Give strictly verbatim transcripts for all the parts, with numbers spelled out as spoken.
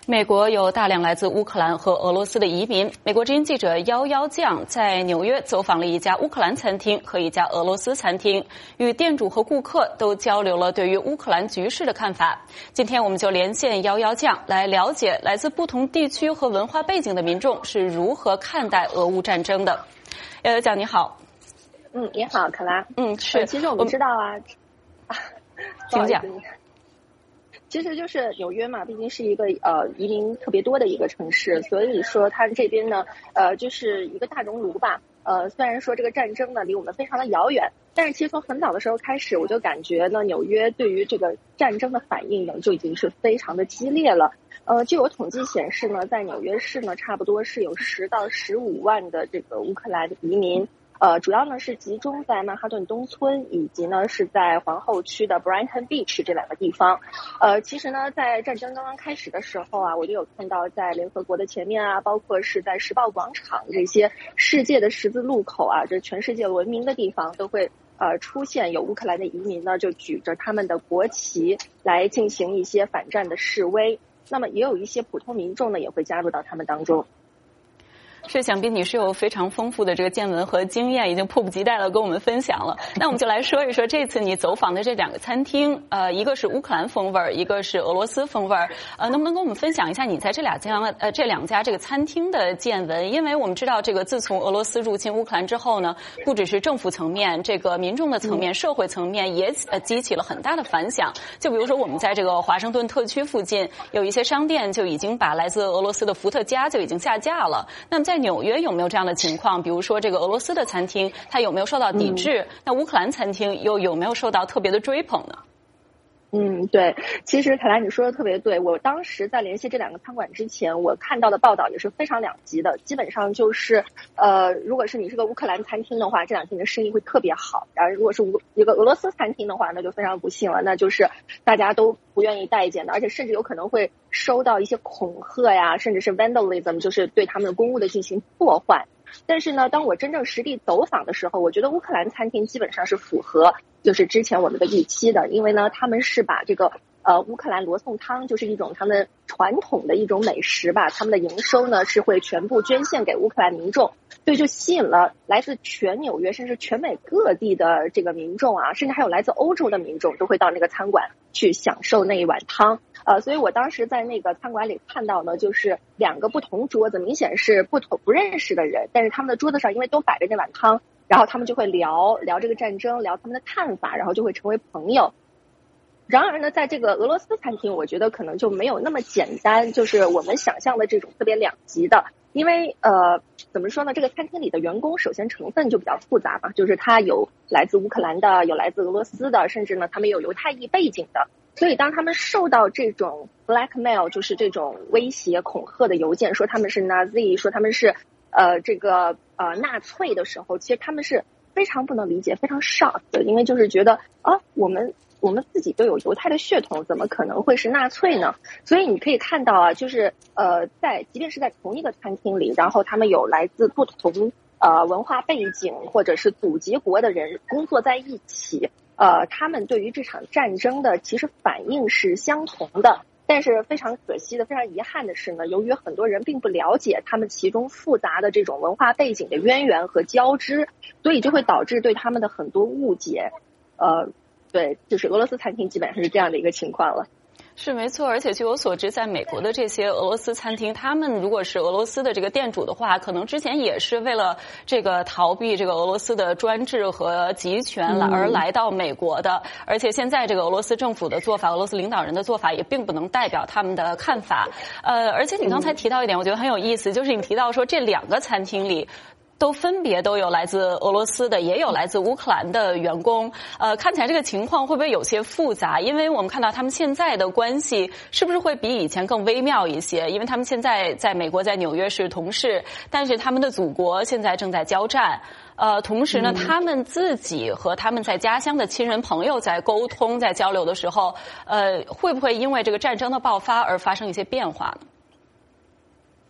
美国有大量来自乌克兰和俄罗斯的移民。美国之音记者幺幺酱在纽约走访了一家乌克兰餐厅和一家俄罗斯餐厅，与店主和顾客都交流了对于乌克兰局势的看法。今天我们就连线幺幺酱来了解来自不同地区和文化背景的民众是如何看待俄乌战争的。幺幺酱你好。 嗯，你好，可拉。 嗯，是。 其实我们知道啊，啊请讲。 其实就是纽约嘛，毕竟是一个呃移民特别多的一个城市，所以说它这边呢，呃就是一个大熔炉吧。呃，虽然说这个战争呢离我们非常的遥远，但是其实从很早的时候开始，我就感觉呢，纽约对于这个战争的反应呢就已经是非常的激烈了。呃，据有统计显示呢，在纽约市呢，差不多是有十到十五万的这个乌克兰移民。呃，主要呢是集中在曼哈顿东村，以及呢是在皇后区的 Brighton Beach 这两个地方。呃，其实呢，在战争刚刚开始的时候啊，我就有看到在联合国的前面啊，包括是在时报广场这些世界的十字路口啊，这全世界闻名的地方，都会呃出现有乌克兰的移民呢，就举着他们的国旗来进行一些反战的示威。那么也有一些普通民众呢，也会加入到他们当中。 是，想必你是有非常丰富的这个见闻和经验，已经迫不及待的跟我们分享了。那我们就来说一说这次你走访的这两个餐厅，呃，一个是乌克兰风味，一个是俄罗斯风味。呃，能不能跟我们分享一下你在这俩家呃这两家这个餐厅的见闻？因为我们知道，这个自从俄罗斯入侵乌克兰之后呢，不只是政府层面，这个民众的层面、社会层面也呃激起了很大的反响。就比如说，我们在这个华盛顿特区附近有一些商店就已经把来自俄罗斯的伏特加就已经下架了。那么在纽约有没有这样的情况？比如说这个俄罗斯的餐厅，它有没有受到抵制？嗯、那乌克兰餐厅又有没有受到特别的追捧呢？ 嗯，对，其实凯拉你说的特别对。我当时在联系这两个餐馆之前，我看到的报道也是非常两极的。基本上就是，呃，如果是你是个乌克兰餐厅的话，这两天的生意会特别好；然后如果是一个俄罗斯餐厅的话，那就非常不幸了，那就是大家都不愿意待见的，而且甚至有可能会收到一些恐吓呀，甚至是 vandalism， 就是对他们的公物的进行破坏。但是呢，当我真正实地走访的时候，我觉得乌克兰餐厅基本上是符合就是之前我们的预期的，因为呢，他们是把这个呃乌克兰罗宋汤，就是一种他们传统的一种美食吧，他们的营收呢是会全部捐献给乌克兰民众，所以就吸引了来自全纽约甚至全美各地的这个民众啊，甚至还有来自欧洲的民众都会到那个餐馆去享受那一碗汤。呃，所以我当时在那个餐馆里看到呢，就是两个不同桌子，明显是不同不认识的人，但是他们的桌子上因为都摆着那碗汤，然后他们就会聊聊这个战争，聊他们的看法，然后就会成为朋友。然而呢，在这个俄罗斯餐厅，我觉得可能就没有那么简单，就是我们想象的这种特别两极的。因为呃，怎么说呢？这个餐厅里的员工首先成分就比较复杂嘛，就是他有来自乌克兰的，有来自俄罗斯的，甚至呢他们有犹太裔背景的。所以当他们受到这种 blackmail， 就是这种威胁恐吓的邮件，说他们是 Nazi， 说他们是呃这个呃纳粹的时候，其实他们是非常不能理解，非常 shock 的，因为就是觉得啊，我们我们自己都有犹太的血统，怎么可能会是纳粹呢？所以你可以看到啊，就是呃在即便是在同一个餐厅里，然后他们有来自不同呃文化背景或者是祖籍国的人工作在一起。呃，他们对于这场战争的其实反应是相同的，但是非常可惜的、非常遗憾的是呢，由于很多人并不了解他们其中复杂的这种文化背景的渊源和交织，所以就会导致对他们的很多误解。呃，对，就是俄罗斯餐厅基本上是这样的一个情况了。 是没错，而且据我所知，在美国的这些俄罗斯餐厅，他们如果是俄罗斯的这个店主的话，可能之前也是为了这个逃避这个俄罗斯的专制和集权而来到美国的。嗯、而且现在这个俄罗斯政府的做法，俄罗斯领导人的做法也并不能代表他们的看法。呃，而且你刚才提到一点，我觉得很有意思，就是你提到说这两个餐厅里都分别都有来自俄罗斯的，也有来自乌克兰的员工。呃，看起来这个情况会不会有些复杂？因为我们看到他们现在的关系是不是会比以前更微妙一些？因为他们现在在美国，在纽约是同事，但是他们的祖国现在正在交战。呃，同时呢，他们自己和他们在家乡的亲人朋友在沟通、在交流的时候，呃，会不会因为这个战争的爆发而发生一些变化呢？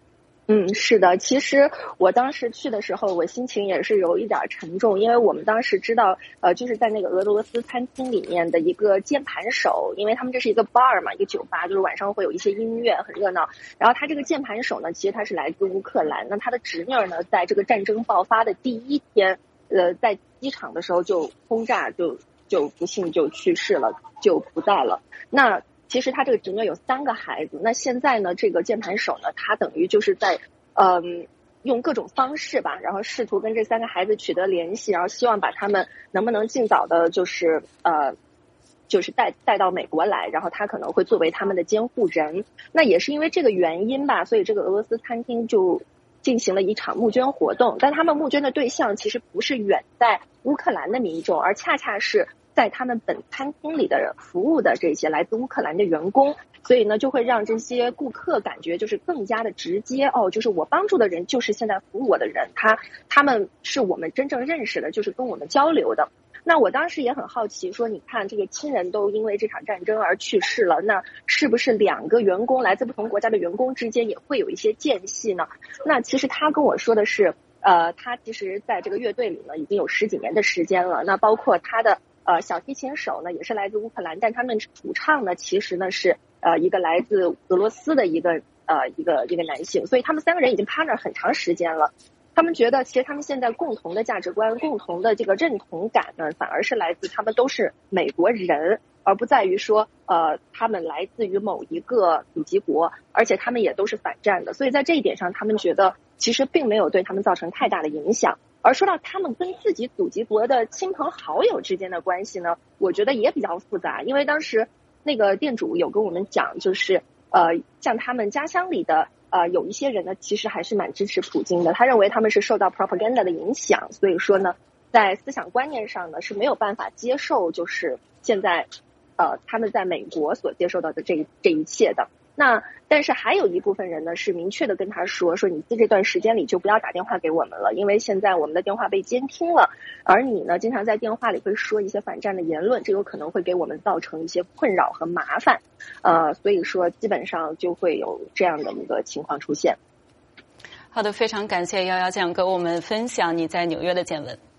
嗯，是的，其实我当时去的时候，我心情也是有一点沉重，因为我们当时知道，呃，就是在那个俄罗斯餐厅里面的一个键盘手，因为他们这是一个 bar 嘛，一个酒吧，就是晚上会有一些音乐，很热闹。然后他这个键盘手呢，其实他是来自乌克兰，那他的侄女儿呢，在这个战争爆发的第一天，呃，在机场的时候就轰炸，就就不幸就去世了，就不在了。那其实他这个侄女有三个孩子，那现在呢，这个键盘手呢，他等于就是在，嗯，用各种方式吧，然后试图跟这三个孩子取得联系，然后希望把他们能不能尽早的，就是呃，就是带带到美国来，然后他可能会作为他们的监护人。那也是因为这个原因吧，所以这个俄罗斯餐厅就进行了一场募捐活动，但他们募捐的对象其实不是远在乌克兰的民众，而恰恰是在他们本餐厅里的服务的这些来自乌克兰的员工，所以呢，就会让这些顾客感觉就是更加的直接哦，就是我帮助的人就是现在服务我的人，他他们是我们真正认识的，就是跟我们交流的。那我当时也很好奇，说你看这个亲人都因为这场战争而去世了，那是不是两个员工来自不同国家的员工之间也会有一些间隙呢？那其实他跟我说的是，呃，他其实在这个乐队里呢已经有十几年的时间了，那包括他的呃小提琴手呢也是来自乌克兰，但他们主唱呢其实呢是呃一个来自俄罗斯的一个呃一个一个男性，所以他们三个人已经 partner 很长时间了。他们觉得其实他们现在共同的价值观，共同的这个认同感呢，反而是来自他们都是美国人，而不在于说呃他们来自于某一个祖籍国，而且他们也都是反战的，所以在这一点上他们觉得其实并没有对他们造成太大的影响。而说到他们跟自己祖籍国的亲朋好友之间的关系呢，我觉得也比较复杂，因为当时那个店主有跟我们讲，就是呃像他们家乡里的呃，有一些人呢，其实还是蛮支持普京的。他认为他们是受到 propaganda 的影响，所以说呢，在思想观念上呢是没有办法接受，就是现在，呃，他们在美国所接受到的这这一切的。那但是还有一部分人呢是明确的跟他说，说你在这段时间里就不要打电话给我们了，因为现在我们的电话被监听了，而你呢经常在电话里会说一些反战的言论，这有可能会给我们造成一些困扰和麻烦，呃，所以说基本上就会有这样的一个情况出现。 好的，非常感谢幺幺酱给我们分享你在纽约的见闻。